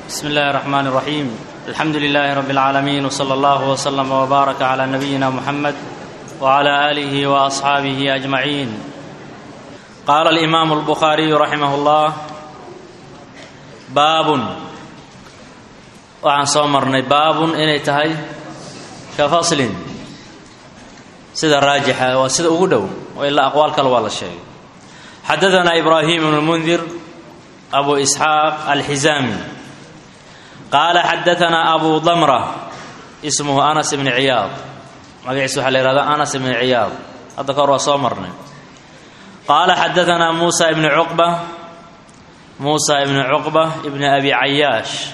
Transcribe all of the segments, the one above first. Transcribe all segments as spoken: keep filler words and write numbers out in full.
بسم الله الرحمن الرحيم الحمد لله رب العالمين وصلى الله وسلم وبارك على نبينا محمد وعلى آله وأصحابه أجمعين. قال الإمام البخاري رحمه الله باب وعن صومرني باب إني تهي كفصل سيد الراجحة وسيد أقوده وإلا أقوال كالوالله الشيء. حدثنا إبراهيم بن المنذر أبو إسحاق الحزامي قال حدثنا أبو ضمرة اسمه أنس بن عياض مقعسو حالي هذا أنس بن عياض هذا كروا صومرنا. قال حدثنا موسى بن عقبة موسى بن عقبة ابن أبي عياش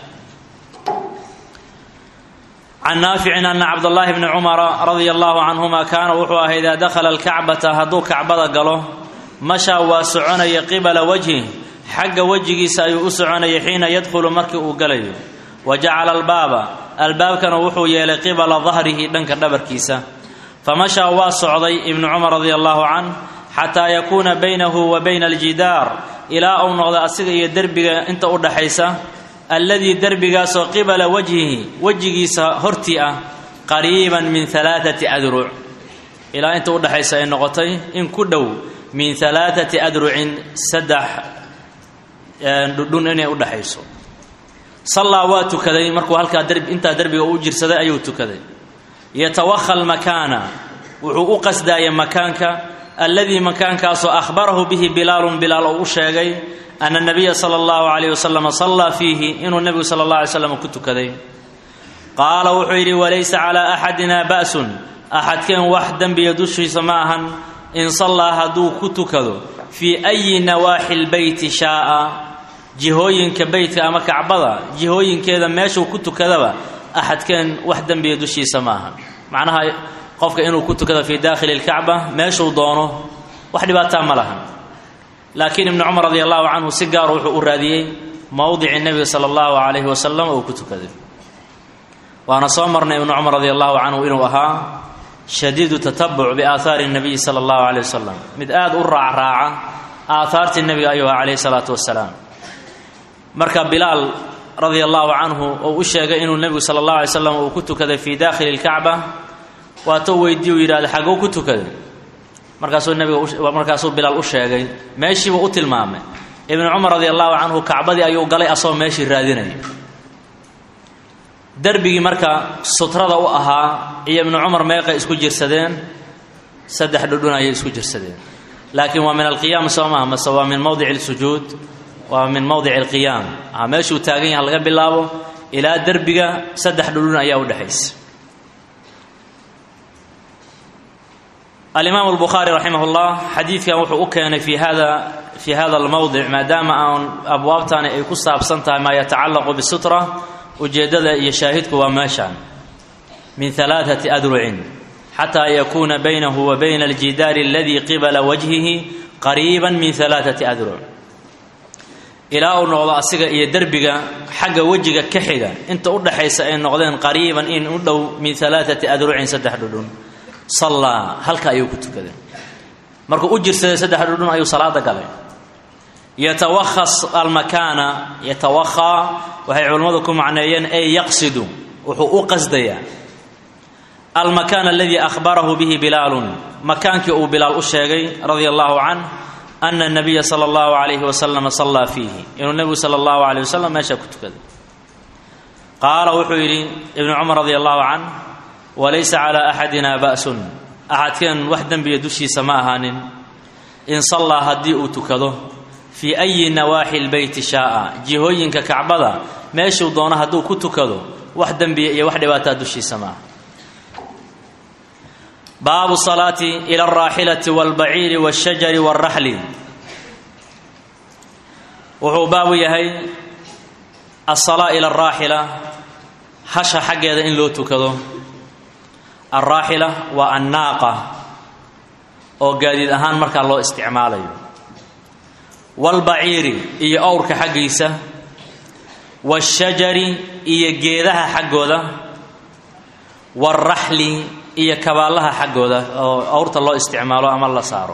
عن نافع أن عبد الله بن عمر رضي الله عنهما كان وحوه إذا دخل الكعبة هدو كعبة قاله مشى وسعني قبل وجهه حق وجهه سيؤسعني حين يدخل مركي وقليه وجعل الباب الباب كان وحو يلي قبل ظهره دنك دبركيسا فمشى واسعدي ابن عمر رضي الله عنه حتى يكون بينه وبين الجدار إلى أن نغضى أسيغي دربك انت أدحيسا الذي دربك قبل وجهه وجهه هرتئة قريبا من ثلاثة أذرع إلى أنت أدحيسا إن نغطي إن كدو من ثلاثة أذرع سدح دون أن أدحيسو صلى واتكذي مركو هلكا درب انت دربي او جيرسدا ايو تكذي يتوخى المكان وحو قصدايا مكانك الذي مكانك اخبره به بلال بلال او شيغي ان النبي صلى الله عليه وسلم صلى فيه انه النبي صلى الله عليه وسلم كتكذي. قال وحيري وليس على احدنا باس احد كان وحدا بيدش سماها ان صلى هدو كتكذو في اي نواحي البيت شاء جهوينك بيتك أما كعبضة جهوين كذا ماشوا كنت كذا أحد كان وحدا بيدشي سماها معناها قفك إنه كنت كذا في داخل الكعبة ماشوا ضانه واحد باتام لها. لكن ابن عمر رضي الله عنه سجار وراذي موضع النبي صلى الله عليه وسلم أو كنت كذا. وأنا صامرنا ابن عمر رضي الله عنه إنه أها شديد تتبع بآثار النبي صلى الله عليه وسلم مدآد أرع راعة آثار النبي أيها عليه الصلاة والسلام. marka Bilal radiyallahu anhu oo u sheegay inuu nabiga sallallahu alayhi wasallam uu ku tukaday fi dakhil al-Kaaba waato weydiyo yiraahdo xago ku tukaday markaasuu nabiga markaasuu Bilal u sheegay meeshii uu tilmaamay ibn Umar radiyallahu anhu Kaabadii ayuu galay asoo meeshii raadinay darbigi marka sutrada u ahaa iyo ibn Umar meeqa isku jirsadeen saddex dhudhun ay isku jirsadeen laakiin waa min al-qiyam sawma ma sawa min mawdi' al-sujud ومن موضع القيام عماشو تاغين هلغا بلاابو الى دربغا صدح دلون ايا ودحيس. الامام البخاري رحمه الله حديث كان وحو كان في هذا في هذا الموضع ما دام ان ابوابتان اي كسابسنتا ما يتعلق بالستره وجدد يشاهدك وماشان من ثلاثه اذرع حتى يكون بينه وبين الجدار الذي قبل وجهه قريبا من ثلاثه اذرع إلى أن نقضى أسيغا إيا دربغا حق وجهك كحيغا انت أدحيسا إن نقضين قريبا إن أدو من ثلاثة أذرع سدح دودون صلى هلك أيو كتكذا مركو أجر سدح دودون أيو صلاة قلي يتوخص المكان يتوخى وهي علماتكم معنيين أي يقصد وحقوق قصديا المكان الذي أخبره به بلال مكانك أو بلال الشيغي رضي الله عنه أن النبي صلى الله عليه وسلم صلى فيه إن النبي صلى الله عليه وسلم ما شكت كذا. قال وحيري ابن عمر رضي الله عنه وليس على أحدنا بأس أحد كان وحدا بيدشي سماهان إن صلى هديء تكذو في أي نواحي البيت شاء جهوين ككعبضة ما يشو دونه هدو كتكذو وحدا بي وحدا باتدشي سماه. باب الصلاة إلى الراحلة والبعير والشجر والرحل وهو باب يهي الصلاة إلى الراحلة هش حق هذا إن لو تكذو الراحلة والناقة أو قادي الأهان مركا الله استعماله والبعير إي أورك حقيسة والشجر إي جيدها حقوده والرحل iyo kabaalaha xaqooda oo awrta loo isticmaalo ama la saaro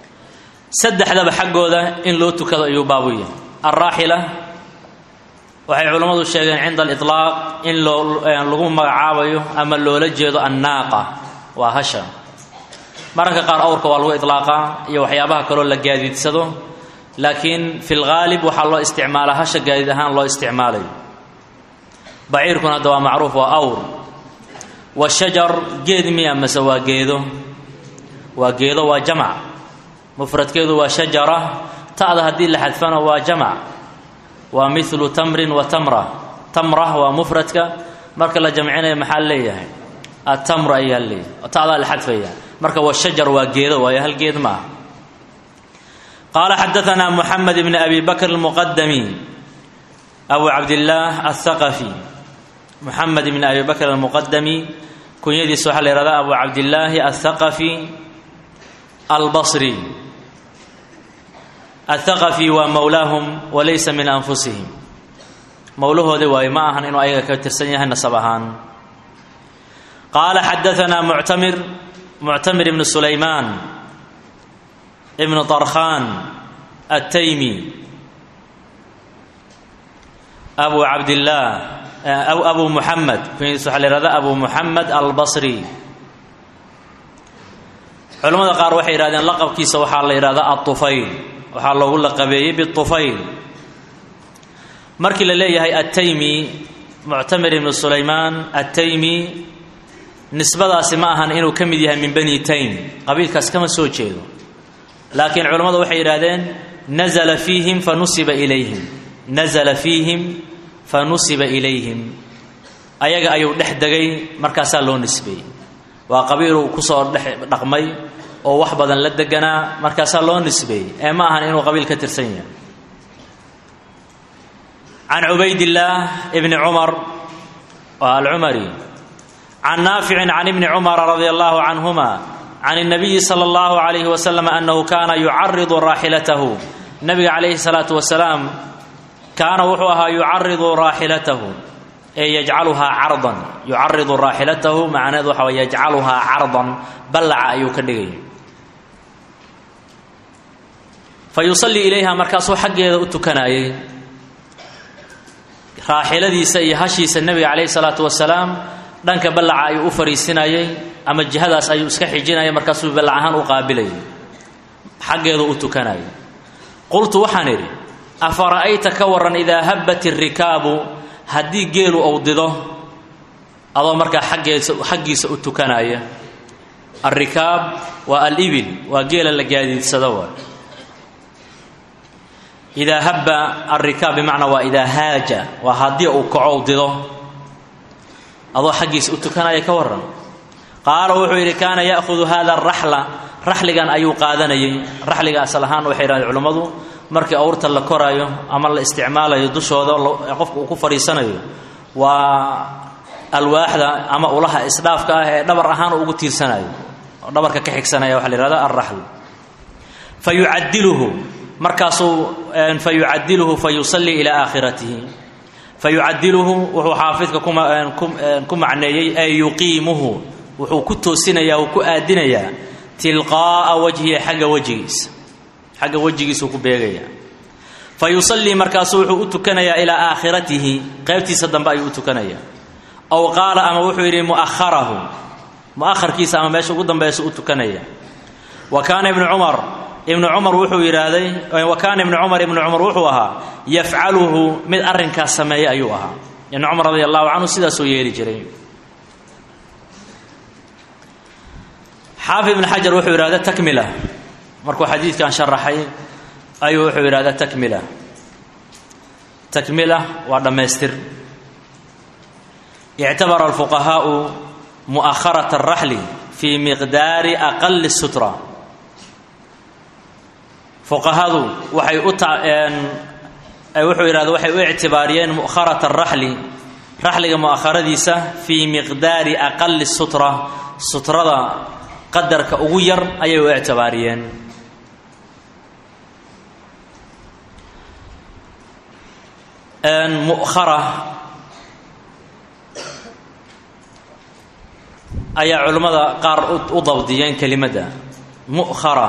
saddexdaba xaqooda in loo tukado ayuu baabu yahay الراحلة waxay culimadu sheegeen cinda al-itlaaq in loo lagu magacaabayo ama loola jeedo annaaqa waa hasha mararka qaar awrka waa lagu iطlaaqaa iyo waxyaabaha kaloo la gaadiidsado laakiin fi lgaalib waxaa loo isticmaalaa hasha gaadiid ahaan loo isticmaalayo baciirkuna hadda waa macruuf waa awr washajar geed miya mase waa geedo waa geedo waa jamac mufradkeedu waa shajara ta'da haddii la xadfana waa jamac waa milu tamrin wa tamra tamra waa mufradka marka la jamcinayo maxaa leeyahay atamr ayaa leeyahay ta'da la xadfaya marka washajar waa geedo waayo hal geed ma ah qaala xadaثana muxamed ibn abi bakr almuqadami abu cabdillaah aلthaqafi muxamed ibn abi bakr almuqadami kunyadiisa waxaa la yihahdaa abu cabdillaahi aلthaqafi albasri aلthaqafi waa mowlaahum walaysa min anfusihim mowlahoodi waayo ma ahan inuu ayaga ka tirsan yahay nasab ahaan qaala xadaثana muctamir muctamir ibn sulaymaan ibn طarkhan الtaymi abu cabdillaah aw abu muxamed kunyadiisa waxaa la yihahdaa abu muxamed albasri culamada qaar waxay yidhahdeen laqabkiisa waxaa la yidhahdaa aلطufayl waxaa loogu laqabeeyey biطufayl markii la leeyahay الtaymi muctamir ibn sulaymaan الtaymi nisbadaasi ma ahan inuu ka mid yahay min bani taym qabiilkaas kama soo jeedo laakiin culammadu waxay yidhahdeen nazla fiihim fanusiba ilayhim nazla fiihim fanusiba ilayhim ayaga ayuu dhex degay markaasaa loo nisbeeyey waa qabiiluu kusoo dhex dhaqmay oo wax badan la deganaa markaasaa loo nisbeeyey ee ma ahan inuu qabiil ka tirsan yahay can cubaydillaah ibni cumar waa alcumari can naaficin can ibni cumara radia allahu canhuma can الnabiyi salى اllahu عalayhi wasalam annahu kaana yucaridu raaxilatahu nabiga calayhi الsalaatu wasalaam kaana wuxuu ahaa yucaridu raaxilatahu ee yajcaluhaa cardan yucaridu raaxilatahu macnaheedu waxa way yajcaluhaa cardan ballaca ayuu ka dhigay fa yusallii ilayha markaasuu xaggeeda u tukanayay raaxiladiisa iyo hashiisa nebiga calayhi الsalaatu wasalaam dhanka ballaca ayuu u fariisinayay ama jihadaas ayuu iska xijinaya markaasuu ballac ahaan u qaabilayay xaggeedu u tukanayay qultu waxaan idhi afara'ayta ka waran idaa habbat irikaabu haddii geelu ou dido adoo markaa xaggeesa xaggiisa u tukanaya alrikaab waa alibil waa geela la gaadiidsado waa idaa habba alrikaab bimacnaa waa idaa haaja waa haddii uu kaco u dido adoo xaggiisa u tukanaya ka waran qaala wuxuu yidhi kaana ya'hudu hada araxla raxligan ayuu qaadanayay raxliga asal ahaan waxay yidhahdeen culammadu markii awrta la koraayo ama la isticmaalayo dushooda qofka uu ku fadhiisanayo waa alwaaxda ama ulaha isdhaafka ah ee dhabar ahaan ugu tiirsanayo oo dhabarka ka xigsanaya waxaa la yihahdaa alraxl fa yucadiluhu markaasuu fa yucadiluhu fa yusallii ilaa aakhiratihi fa yucadiluhu wuxuu xaafidka ku macneeyey ay yuqiimuhu wuxuu ku toosinayaa uu ku aadinayaa tilqaa'a wajhihi xagga wejigiisa xagga wejigiisuu ku beegayaa fa yusallii markaasuu wuxuu u tukanayaa ilaa aakhiratihi qaybtiisa dambe ayuu u tukanayaa aw qaala ama wuxuu yidhi mu'aharahu mu'aharkiisa ama meesha ugu dambaysa u tukanaya wa kaana ibnu cumar ibnu cumar wuxuu yidhaahday wa kaana ibnu cumar ibnu cumar wuxuu ahaa yafcaluhu mid arrinkaas sameeya ayuu ahaa ibnu cumar radia allahu canhu sidaasuu yeeli jiray xaafid ibn xajar wuxuu yidhahda takmila markuu xadiidkan sharaxay ayuu wuxuu yidhahda takmila takmila waa dhammaystir ictabara alfuqahaau mu'aharata araxli fii miqdaari aqali sutra fuqahadu waxay u wuxuu yidhahda waxay u ictibaariyeen mu'akharata araxli raxliga mu'akharadiisa fii miqdaari aqali sutra sutrada qadarka ugu yar ayay u ictibaariyeen mu'khara ayaa culimmada qaar u dabdiyeen kelimadda mu'khara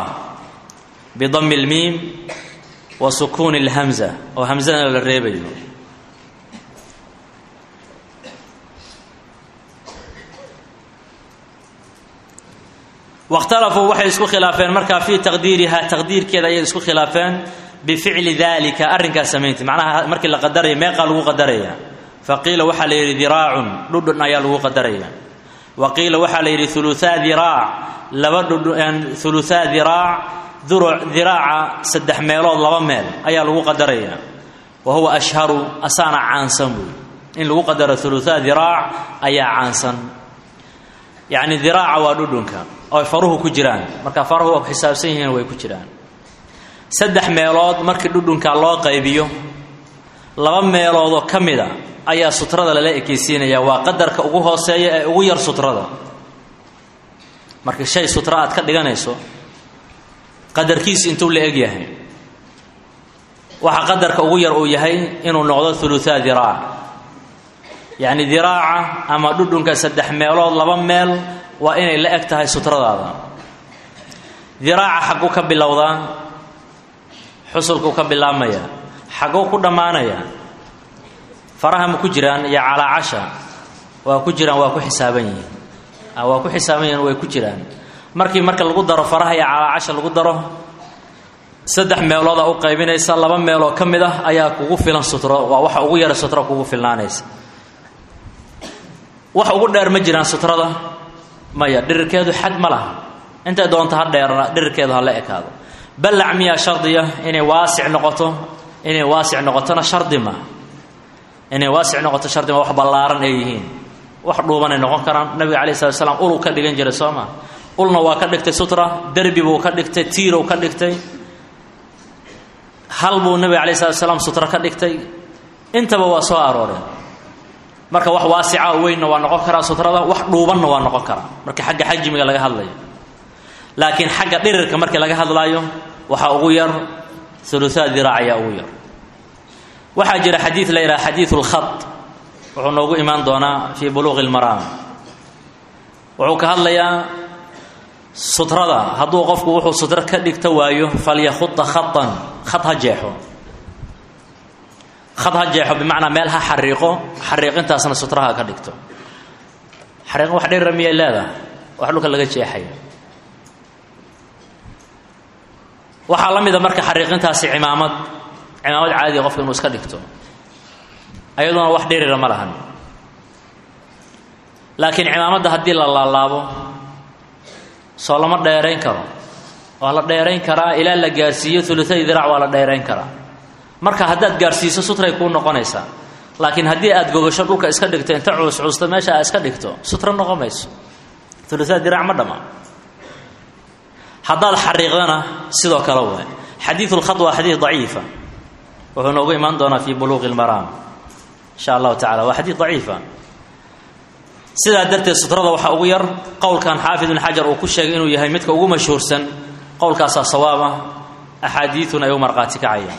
bidami اlmiim wa sukuuni اlhamza oo hamzana la reebayo واختلفوا waxay isku khilaafeen marka fi taqdiiriha taqdiirkeeda ay isku khilaafeen بفعل ذلك أرنك سمينت معناها مركي لا قدريه ما قالوا قدريه فقيل وحا لي ذراع ددنا يا لو قدريه وقيل وحا لي ثلثا ذراع لبد يعني ثلثا ذراع ذراع ذراع سدح ميلود لبا ميل ايا لو قدريه وهو اشهر اسانا عانسن ان لو قدر ثلثا ذراع ايا عانسن يعني ذراع وددنك او فروه كجيران marka faruhu xisaabsan yihiin way ku jiraan saddex meelood markii dhudhunka loo qaybiyo laba meelood oo kamida ayaa sutrada la ekeysiinaya waa qadarka ugu hooseeya ee ugu yar sutrada markii shay sutra aad ka dhiganayso qadarkiisa intuu la eg yahay waxa qadarka ugu yar uu yahay inuu noqdo thulutha diraac yani diraaca ama dhudhunka saddex meelood laba meel waa inay la eg tahay sutradaada diraaca xaqu ka bilowdaa xusulku ka bilaamaya xaqo ku dhamaanaya faraha ma ku jiraan ya ala asha waa ku jiraan waa ku xisaaban yihiin waa ku xisaaban yihiin way ku jiraan markii marka lagu daro faraha ya ala asha lagu daro saddex meelood oo qaybinaysa laba meelood kamid ah ayaa kugu filan sutro waa waxa ugu yar sutro kugu filaanaysa wax ugu dheer ma jiraan sutrada maya dhirkeedu xad ma laha inta doonta ha dheer dhirkeedu ha la ekaado بلع مياه شرطية إني واسع نقطة إني واسع نقطة شرط ما إني واسع نقطة شرط ما وح بلارن أيهين وح روبنا نقول كرام النبي عليه الصلاة والسلام قولوا كدقن جلسوما قلنا وكدقت سترة دربي وكدقت تير وكدقت حلبو النبي عليه الصلاة والسلام سترة كدقت أنت بواسع أروري مركا وح واسعة وين ونقول كرام سترة وح روبنا ونقول كرام مركا حق حج ميقال هذا لكن حق ديرك markii laga hadlaayo waxa ugu yar thulutha diraaciya ugu yar waxa jira xadiis la yiraahdo xadiithul khat wuxuu noogu iman doonaa fi bulughil maram wuxuu ka hadlayaa sutrada haduu qofku wuxuu sutra ka dhigta waayo falyakhut khatan khat hajeexo khat hajeexo bimaana meelha xariiqo xariiqintaasna sutraha ka dhigto xariiqo wax dheer ramiye leeda wax dhulka laga jeexay waxa la mid ah marka xariiqintaasi cimaamad cimaamad caadi qofka inuu iska dhigto ayaduna wax dheerira ma lahan laakiin cimaamada hadii la laalaabo soo lama dheereyn karo waa la dheereyn karaa ilaa la gaarsiiyo thuluthay diraac waa la dheereyn karaa marka hadaad gaarsiiso sutray ku noqonaysa laakiin hadii aad gogasho dhulka iska dhigto inta culus culusta meesha aad iska dhigto sutra noqomayso thuluthay diraac ma dhama حضاد حريقنا سيدو كلوه حديث الخطوة حديث ضعيفة وهو نوغي من دونا في بلوغ المرام إن شاء الله تعالى وحديث ضعيفة سيدا درت السطرة وحاوير قول كان حافظ بن حجر وكل إنه يهيمتك وقو مشهور سن قول كاسا صوابة أحاديثنا يوم مرقاتك عيا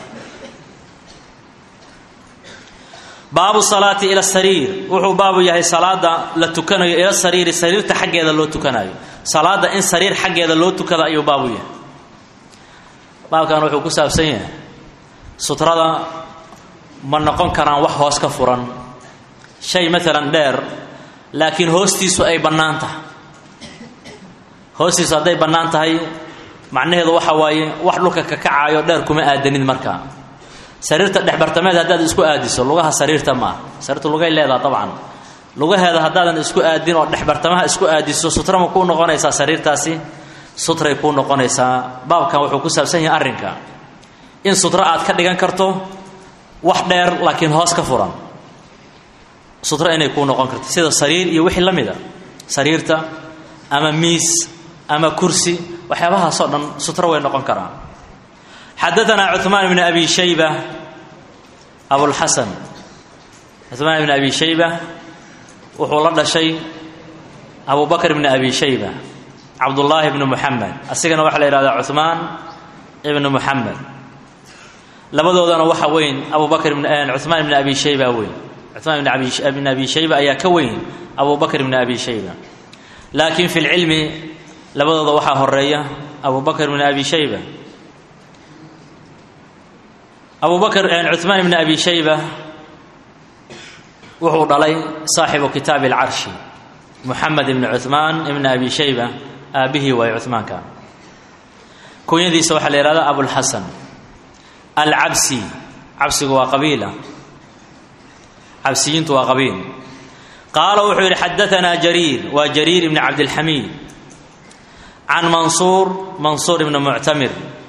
باب الصلاة إلى السرير وحو باب يهي صلاة لتكنو إلى السرير السرير تحقي إذا لو تكنو صلاة إن سرير حق إذا لو تكذا أيو بابوية باب كانوا وحو كساب سيئة سطرة من نقوم كان وح هوس كفرا شيء مثلا دير لكن هوستيسو أي بنانته هوستيسو أي بنانته هي معناه هذا وحواي وحلوك ككعايو دير كما آدنين مركا سريرته دح برتماد هداد اسكو آديسو لغاها سريرته ما سريرته لغاي ليدا طبعا lugaheeda hadaadan isku aadin oo dhaxbartamaha isku aadiso sutra ma ku noqonaysa sariirtaasi sutray ku noqonaysa baabkan wuxuu ku saabsan yahay arinka in sutra aad ka dhigan karto wax dheer laakiin hoos ka furan sutra inay ku noqon karto sida sariir iyo wixii lamida sariirta ama miis ama kursi waxyaabaha soo dhan sutra way noqon karaan حدثنا عثمان بن ابي شيبه ابو الحسن عثمان بن ابي شيبه وحول الله شيء أبو بكر بن أبي شيبة عبد الله بن محمد السجن وحلا إلى عثمان ابن محمد لبدو ذا وحى وين أبو بكر بن عثمان بن أبي شيبة وين عثمان بن أبي بن أبي شيبة أيا كوين أبو بكر بن أبي شيبة لكن في العلم لبدو ذا وحى هرية أبو بكر بن أبي شيبة أبو بكر عثمان بن أبي شيبة وحو دلي صاحب كتاب العرش محمد بن عثمان بن أبي شيبة آبه وعثمان كان كونيدي سوح الإرادة أبو الحسن العبسي عبسي هو قبيلة عبسيين هو قبيل قال وحير حدثنا جرير وجرير بن عبد الحميد عن منصور منصور بن معتمر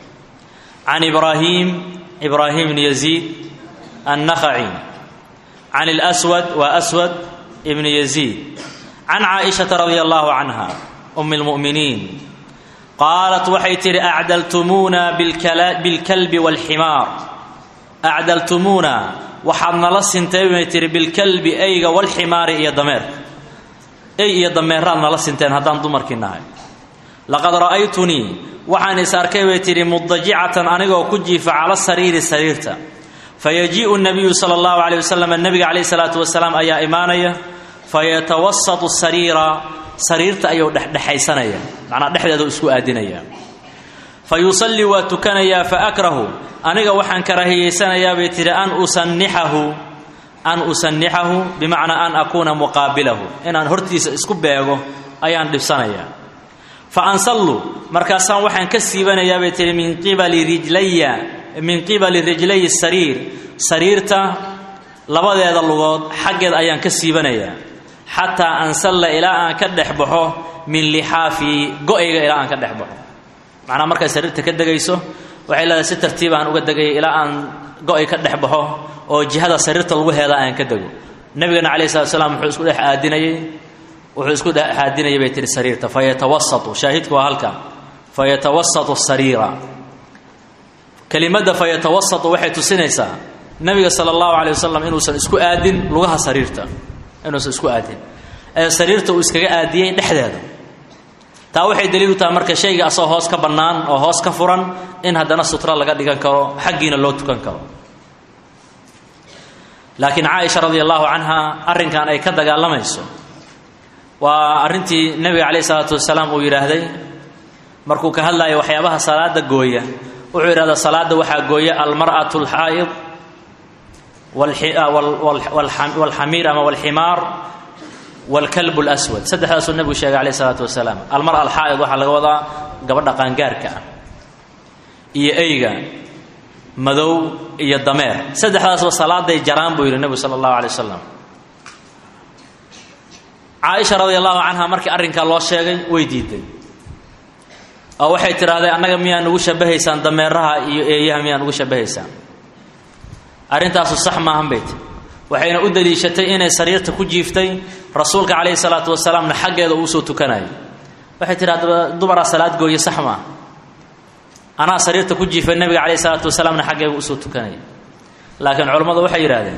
عن إبراهيم إبراهيم بن يزيد النخعي عن الأسود وأسود ابن يزيد عن عائشة رضي الله عنها أم المؤمنين قالت وحيتر أعدلتمونا بالكلب والحمار أعدلتمونا وحضنا لسنتين بالكلب أيغا والحمار إيا ضمير أي إيا ضمير رأنا لسنتين هدان ضمر كناي لقد رأيتني وحان إساركي ويتري مضجعة أنيغا وكجيف على السرير سريرتا فيجيء النبي صلى الله عليه وسلم النبي عليه الصلاة والسلام أي إيمانية فيتوسط السرير سريرتا أيو دحيسانيا معنى دحدادو اسكو آدينيا فيصلي وتكنيا فأكره أنيغا وحان كرهيسانيا بيتري أن أسنحه أن أسنحه بمعنى أن أكون مقابله إن أن هرتيس اسكو بيغو أيان دفسانيا فأنصلوا مركاسان وحان كسيبانيا بيتري من قبل رجلي من قبل رجلي السرير سريرتا لبديدا لغود حقد أيان كسيبانيا حتى أنصل إلى أن كدحبحو من لحافي قوئيغا إلى أن كدحبحو معنى مركز سريرتا كدغيسو waxay la si tartiib aan uga dagay ilaa aan go'ay ka dhaxbaxo oo jihada sariirta lagu heela aan ka dago nabigana kaleey salaam wuxuu isku dhex aadinayay wuxuu isku dhex aadinayay baytir sariirta fayatawassatu shaahidku waa halka fayatawassatu as-sariira kalimada fayatawassatu waxay tusinaysaa nabiga sallallahu alayhi wasallam inuu san isku aadin lugaha sariirta inuu san isku aadin ee sariirta uu iskaga aadiyay dhexdeeda taa waxay daliil u tahay marka shayga asoo hoos ka banaan oo hoos ka furan in hadana sutra laga dhigan karo xaqiina loo tukan karo laakiin Aisha radhiyallahu anha arrinkan ay ka dagaalamayso waa arrintii nabiga kaleey salaatu wasalaam uu yiraahday markuu ka hadlayo waxyaabaha salaada gooya wuxuu yiraahdaa salaada waxa gooya al-mar'atu al-haid wal hamir ama wal himar والكلب الأسود سدح رسول النبي شيخ عليه الصلاة والسلام المرأة الحائض وحا لغا ودا غبدha qaangaarka iyo eyga madow iyo dameer saddexdaas oo salaaday jaraan buu yiri nabi sallallahu alayhi wasallam Aisha radhiyallahu anha markii arrinka loo sheegay way diiday oo waxay tiraahday annaga miyaan ugu shabahaysaan dameeraha iyo eeyaha miyaan ugu shabahaysaan arrintaas sax ma ahan bayt waxayna u daliishatay inay sariirta ku jiiftay rasuulka kaleey salaatu wasalaam na xageeda uu soo tukanay waxay tiraahdaa dumara salaad gooyo sax ma ana sariirta ku jiifay nabiga kaleey salaatu wasalaam na xageeda uu soo tukanay laakiin culimadu waxay yiraahdeen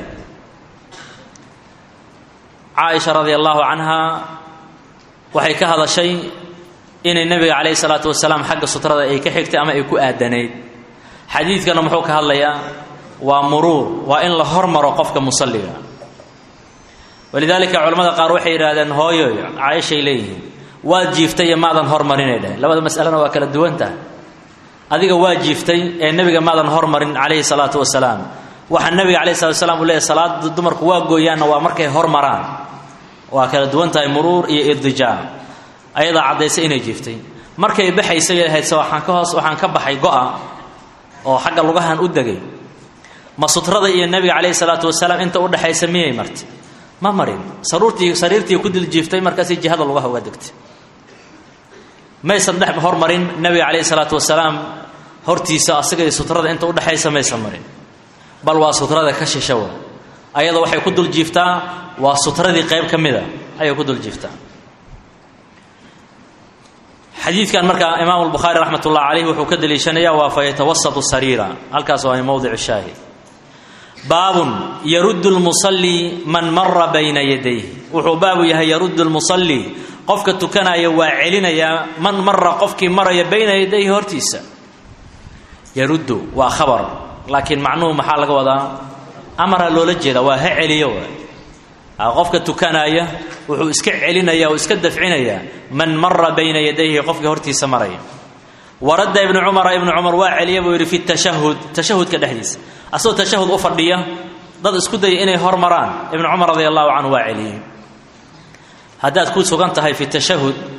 Aisha radhiyallahu anha waxay ka hadashay in nabiga kaleey salaatu wasalaam xagga sutrada ay ka xigtay ama ay ku aadanayd xadiidkana muxuu ka hadlayaa ومرور وإن لهرمر قفك مصليا ولذلك علماء قالوا وحي يرادن هويو عايشه اليه واجيفتي مادن هرمرين له لبد مسألة وكل دوانته adiga waajiftay ee nabiga maadan hormarin عليه الصلاه والسلام waxa nabiga عليه الصلاه والسلام uu leeyahay salaad dumarku waa gooyaan waa markay hormaraan waa kala duwantahay muruur iyo idjaa ayada cadeysay inay jiftay markay baxaysay ahayd waxaan ka hoos waxaan ka baxay go'a oo xagga lugahan u dagay ma sutrada iyo nabiga kaleey salaatu wasalaam inta u dhaxaysa miyay martay ma marin saruurtii sariirtii ku dil jiiftay markaas jihada lugaha uga dagtay ma aysan dhex hormarin nabiga kaleey salaatu wasalaam hortiisa asaga sutrada inta u dhaxaysa ma aysan marin bal waa sutrada ka shishow ayada waxay ku dul jiiftaa waa sutradii qayb kamida ayay ku dul jiiftaa xadiidkan marka imaam al-bukhari rahmatullah alayhi wuxuu ka daliishanaya waa fayatawassatu sariira halkaas waa mawdic shaahid باب يرد المصلي من مر بين يديه وحباب يرد المصلي قفك تكنا يواعلنا من مر قفك مر بين يديه هرتيسا يرد وخبر لكن معنوه محل وضع أمر لولجل وهعليو قفك تكنا وحو اسك علنا واسك دفعنا من مر بين يديه قفك هرتيسا مريا ورد ابن عمر ابن عمر واعليه ويري في التشهد تشهد كدحديث أصل تشهد أفردية ضد اسكدي إني هرمران ابن عمر رضي الله عنه واعليه هدات كود سوغانتها في التشهد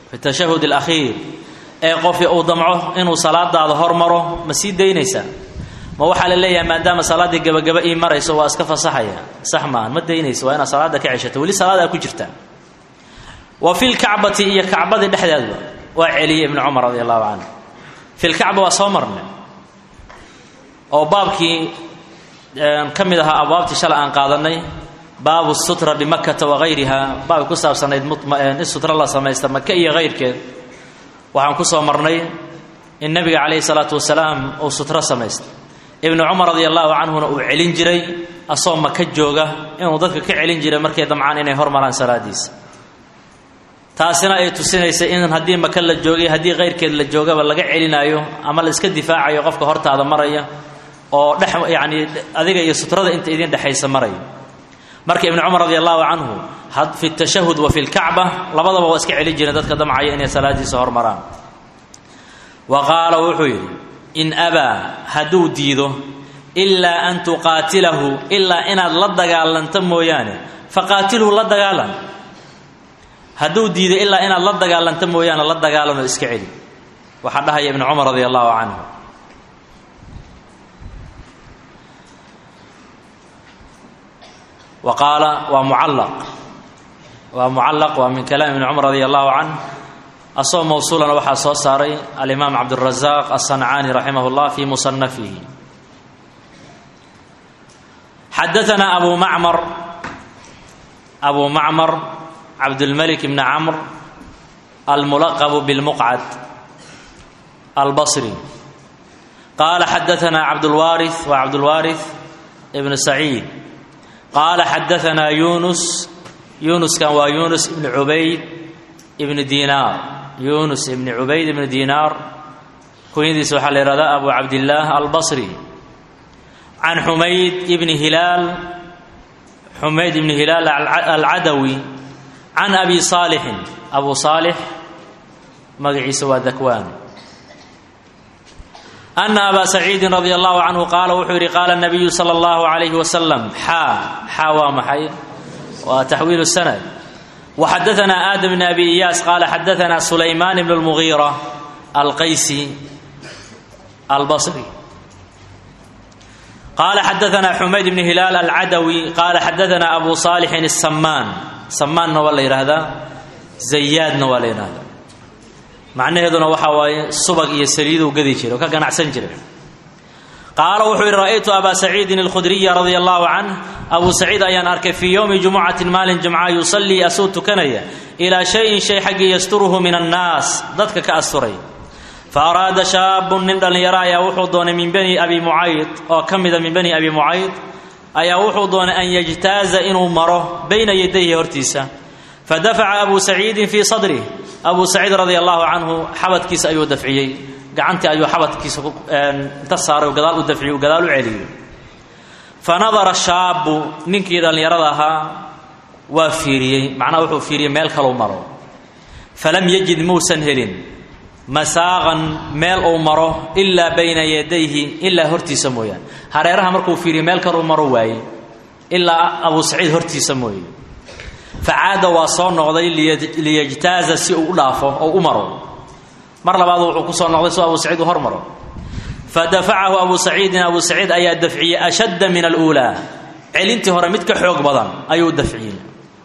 fi tashahhud al-akhir ee qof uu damco inuu salaadaada hormaro ma sii deynaysa ma waxa la leeyahay maadaama salaadii gabagaba ii marayso waa iska fasaxaya sax ma ma deynayso waa ina salaada ka ceshato wali salaada ku jirta wa fil ka'bati iyo ka'bada dhexdeeda waa Ali ibn Umar radiyallahu anhu fil ka'ba wa samarna oo baabkii kamid aha abwaabti shala aan qaadanay baabu sutra bi makkah wa ghayriha baab ku saabsanayd mutma'in sutra la sameeysta makkah iyo ghayrkeed waxaan ku soo marnay in nabiga kaleey salaatu wasalaam oo sutra sameeysta ibn Umar radiyallahu anhu uu celin jiray asoo maka jooga inuu dadka ka celin jiray markay damcaan inay hormaraan salaadiisa taasina ay tusinaysaa in hadii maka la joogay hadii ghayrkeed la joogaba laga celinayo ama la iska difaacayo qofka hortaada maraya oo dhex yaani adiga iyo sutrada inta idin dhaxaysa maraya marka ibn Umar radiyallahu anhu had fi tashahhud wa fi al-ka'ba labadaba waa iska celin jiray dadka damcaya inay salaadiisa hormaraan wa qala wuxuu in aba hadu diido illa an tuqatilahu illa inaad la dagaalanto mooyaane faqatiluhu la dagaalan hadu diido illa inaad la dagaalanto mooyaane la dagaalano iska celi waxa dhahay ibn Umar radiyallahu anhu وقال ومعلق ومعلق ومن كلام ابن عمر رضي الله عنه أصوم موصولا وحا صاري الإمام عبد الرزاق الصنعاني رحمه الله في مصنفه حدثنا أبو معمر أبو معمر عبد الملك بن عمرو الملقب بالمقعد البصري قال حدثنا عبد الوارث وعبد الوارث ابن سعيد قال حدثنا يونس يونس كان ويونس بن عبيد ابن دينار يونس بن عبيد بن دينار كويندي سوحل رضا أبو عبد الله البصري عن حميد بن هلال حميد بن هلال العدوي عن أبي صالح أبو صالح مقعي سوى ذكوان أن أبا سعيد رضي الله عنه قال وحوري قال النبي صلى الله عليه وسلم حا حا ومحي وتحويل السند وحدثنا آدم بن أبي إياس قال حدثنا سليمان بن المغيرة القيسي البصري قال حدثنا حميد بن هلال العدوي قال حدثنا أبو صالح السمان سمان نوالي هذا زياد نوالي هذا macnaheeduna waxa waaye subag iyo saliid uu gadi jiray oo ka ganacsan jiray qaala wuxuu ra'aytu aba sa'id al-khudri radiyallahu anhu abu sa'id ayan arkay fi yawm jum'atin malin jum'a yusalli asutu kanaya ila shay'in shay haqi yasturuhu min an-nas dadka ka asturay fa arada shabun min dhallinyaraya wuxuu doonay min bani abi mu'ayd oo kamida min bani abi mu'ayd ayaa wuxuu doonay an yajtaza inuu maro bayna yadayhi hortiisa فدفع أبو سعيد في صدره أبو سعيد رضي الله عنه حبت كيس أيو دفعي قعنت أيو حبت كيس انتصار وقدال دفعي وقدال علي فنظر الشاب نينك إذا يرضاها وفيري معناه وحو فيري ميل كلو مرو فلم يجد موسى هلين مساغا ميل أو مرو إلا بين يديه إلا هرتي سمويا هريرها مركو فيري ميل كلو مرو واي إلا أبو سعيد هرتي سمويا فعاد وصار نقضي ليجتاز سيء ألافه أو أمره مر بعض وقصر نقضي سوى أبو سعيد وهرمره فدفعه أبو سعيد أبو سعيد أي الدفعية أشد من الأولى علنت هرمتك حوق بضان أي الدفعية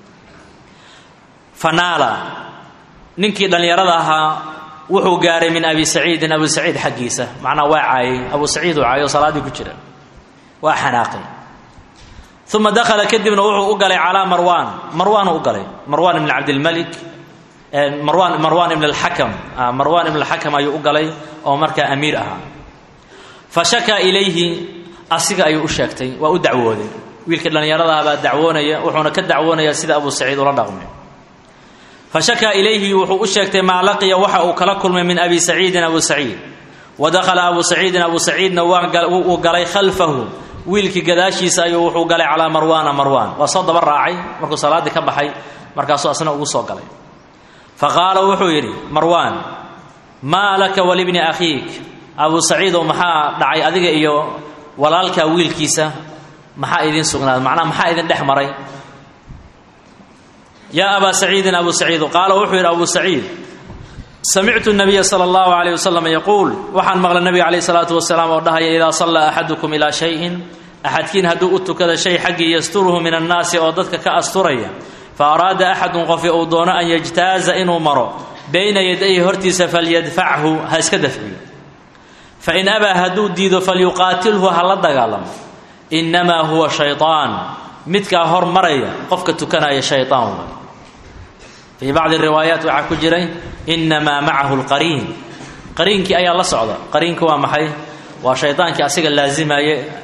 فنال ننكي لن يردها وحو قاري من أبي سعيد أبو سعيد حقيسة معنا واعي أبو سعيد وعاي وصلاة كجرة وحناقي ثم دخل كدبنا وحو أقلي على مروان مروان أقلي مروان بن عبد الملك مروان مروان بن الحكم مروان بن الحكم أي أقلي أو مركا أمير أها فشكى إليه أصيغ أي أشاكتي وأدعوه ذي ويلك لن يرضها بعد دعونا وحونا كدعونا يا سيد أبو سعيد ورضغمي فشكى إليه وحو أشاكتي ما لقي وحا كلكل من أبي سعيد أبو سعيد ودخل أبو سعيد أبو سعيد وقلي خلفه wiilkii gadaashiisa ayuu wuxuu galay ala marwan marwan wa soo daba raacay markuu salaadii ka baxay markaas asna ugu soo galay faqala wuxuu yiri marwan ma laka wal ibn akhiik abu sa'id maxaa dhacay adiga iyo walaalka wiilkiisa maxaa idin sugnaad macna maxaa idin dhex maray ya aba sa'id abu sa'id qala wuxuu yiri abu sa'id سمعت النبي صلى الله عليه وسلم يقول وحن مغلى النبي عليه الصلاة والسلام ودهي إذا صلى أحدكم إلى شيء أحد كين هدو أتو كذا شيء حقي يستره من الناس أودتك كأستريا فأراد أحد قفي أودون أن يجتاز إنه مرو بين يديه هرتس فليدفعه هسكدفعي فإن أبى هدو ديدو فليقاتله هل دغالم إنما هو شيطان متك هر مريا قفك تكنا يا شيطان. في بعض الروايات وعكو جري إنما معه القرين قرينك أي الله صعدا قرينك ومحي وشيطانك أسيق اللازمة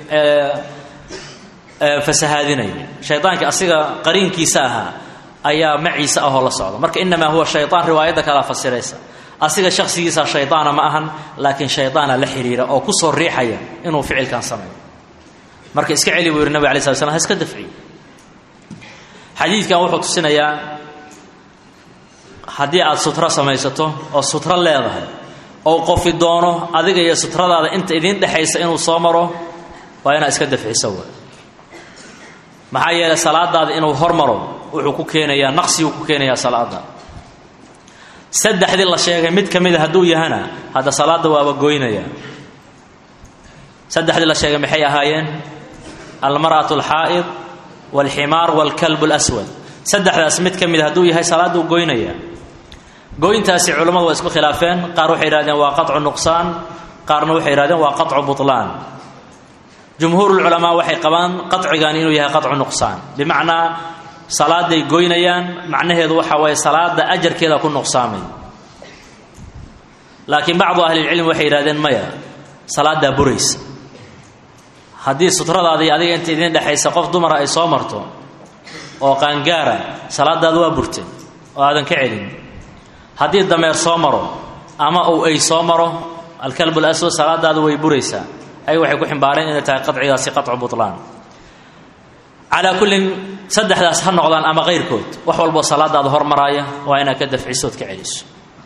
فسهادني شيطانك أسيق قرينك ساها أي معي سأه الله صعدا مرك إنما هو الشيطان روايتك لا فسريسا أسيق شخص يسا شيطان معهن لكن شيطان لحريرة أو كسر ريحية إنه فعل كان سمع مرك إسكعلي وير النبي عليه الصلاة والسلام هسك دفعي حديث كان وحط السنة يا haddii aad sutra samaysato oo sutra leedahay oo qofi doono adiga iyo sutradaada inta idin dhaxaysa inuu soo maro waa inaad iska dafciso maxaa yeelay salaadaada inuu hormaro wuxuu ku keenayaa naqsi uu ku keenayaa salaada saddexdii la sheegay mid kamid ah haduu yahana hada salaada waa goynaya saddexdii la sheegay maxay ahaayeen almar'atu alhaa'id walhimar walkalb alaswad saddexdaas mid kamid haduu yahay salaada uu goynaya goyntaasi culimadu waa isku khilaafeen qaar waxay yiraahdeen waa qat'u nuqsaan qaarna waxay yiraahdeen waa qat'u butlaan jumhuur ulama waxay qabaan qat'igan inuu yahay qat'u nuqsaan bimaana salaaday goynayaan macnaheedu waxa way salaada ajarkeeda ku nuqsaamay laakiin bacdu ahli ilm waxay yiraahdeen maya salaada burays hadii sutradaada adiga inta idin dhaxaysa qof dumar ay soo marto oo qaangaara salaadaadu waa burtay oo aadan ka celin haddii dameer soo maro ama uu ay soo maro alkalb alaswad salaadaadu way buraysaa ay waxay ku ximbaareen inay tahay qadcigaasi qat'u butlaan ala kullin saddexdaas ha noqdaan ama qeyrkood wax walba salaadaadu hormaraya waa inaad ka dafcisood ka celiso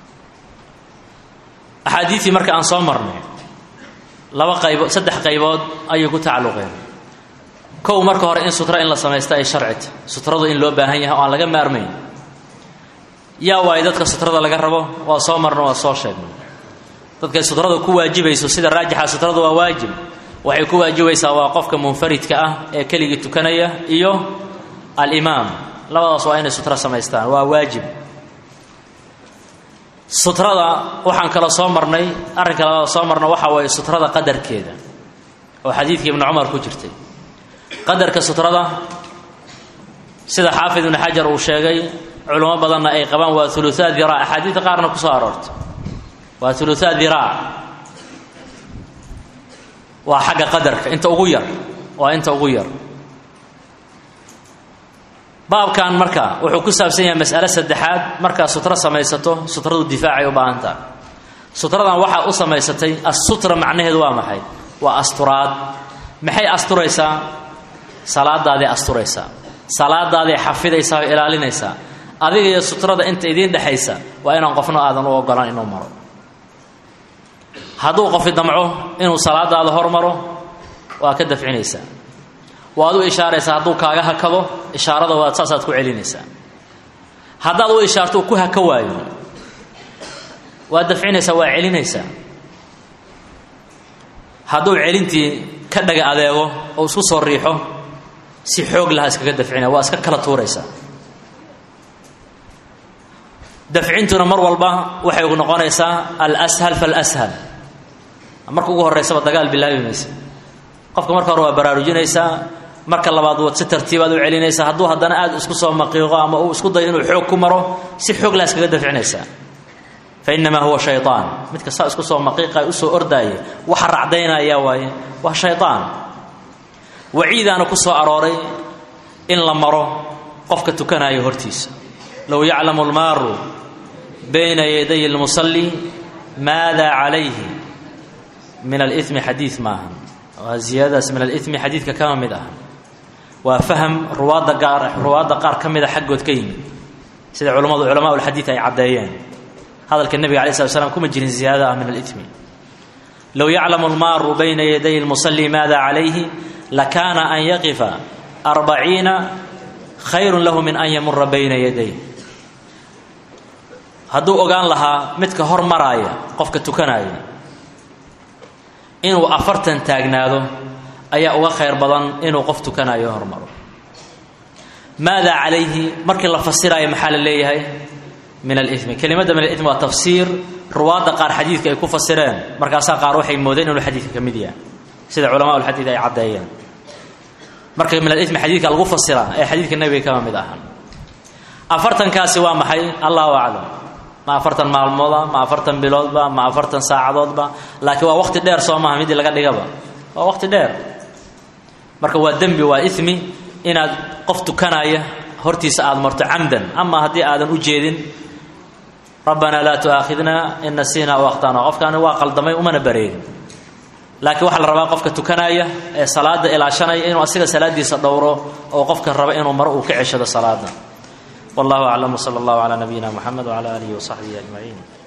axaadiisi marka aan soo marnay laba qaybood saddex qaybood ayay ku tacalluqeen kow marka hore in sutra in la sameesto ay sharci sutradu in loo baahan yahay oo aan laga maarmayn yaa waay dadka sutrada laga rabo waa soo marno waa soo sheegno dadka sutrada ku waajibayso sida raajixa sutrada waa waajib waxay ku waajibaysaa waa qofka munfaridka ah ee kaliya tukanaya iyo al-imaam labadaas waa inay sutra sameystaan waa waajib sutrada waxaan kala soo marnay arrinka la soo marno waxa way sutrada qadarkeeda oo xadiidkii ibn Umar ku jirtay qadarka sutrada sida xaafid ibn Hajar uu sheegay علماء بدنا أي قبان وثلثاء ذراع حديث قارن كسارت وثلثاء ذراع وحق قدرك أنت أغير وأنت أغير باب كان مركا وحكوسا بسنة مسألة سدحات مركا سترة سميسته سترة الدفاع وبانتا سترة وحا أسميستي السترة معناه دوا محي وأستراد محي أستريسا صلاة دادي أستريسا صلاة دادي حفظيسا وإلالينيسا adiga iyo sutrada inta idin dhaxaysa waa inaan qofna aadan u ogolaan inuu maro haduu qof damco inuu salaadaada hormaro waa ka dafcinaysa waad u ishaaraysa haduu kaaga hakado ishaarada waa saasaad ku celinaysa hadaad u ishaarto ku haka waayo waa dafcinaysa waa celinaysa haduu celintii ka dhaga adeego oo isku soo riixo si xoog laha iskaga dafcinaa waa iska kala tuuraysa dafcintuna mar walba waxay ugu noqonaysaa al-ashal fal-ashal marka ugu horeysa dagaal bilaabimaysa qofka marka hore waa baraarujinaysa marka labaad waa si tartiib aad u celinaysa haduu hadana aad isku soo maqiiqo ama uu isku dayo inuu xoog ku maro si xoog la iskaga dafcinaysa fa inma huwa shaytaan midka saa isku soo maqiiqa u soo ordaaye waxa racdaynaya waaye waa shaytaan waciidana ku soo arooray in la maro qofka tukanayo hortiisa law ya'lamu al-maru بين يدي المصلي ماذا عليه من الإثم حديث معه وزيادة من الإثم حديث كما مده وفهم رواد قار رواد قار كم مده حقه تكين سيد علماء علماء الحديث أي عديان هذا النبي عليه الصلاة والسلام كم جرين زيادة من الإثم لو يعلم المار بين يدي المصلي ماذا عليه لكان أن يقف أربعين خير له من أن يمر بين يديه hadduu ogaan lahaa midka hor maraaya qofka tukanaya inuu afartan taagnaado ayaa uga khayr badan inuu qof tukanayo hormaro. maada calayhi markii la fasirayo maxaa la leeyahay min al-ithmi. kelimada min al-ithmi waa tafsiir ruwaada qaar xadiidka ay ku fasireen markaasaa qaar waxay moodeen inuu xadiidka ka mid yahay sida culamaa ul xadiid ay caddeeyeen. marka min al-ithmi xadiidka lagu fasiraa ee xadiidka nabiga kama mid ahan. afartankaasi waa maxay allahu aclam, ma afartan maalmooda, ma afartan biloodba, ma afartan saacadoodba, laakiin waa waqti dheer soo maaha midii laga dhigaba waa waqti dheer. marka waa dembi, waa ithmi inaad qof tukanaya hortiisa aad marto camdan, ama haddii aadan u jeedin rabbanaa laa tu'aakhidna in nasiina aw akhtana, qofkaani waa qaldamay umana bareerin. laakiin waxaa la rabaa qofka tukanaya ee salaada ilaashanaya inuu asiga salaadiisa dhowro oo qofka raba inuu maro uu ka ceshado salaada. والله أعلم وصلى الله على نبينا محمد وعلى آله وصحبه أجمعين.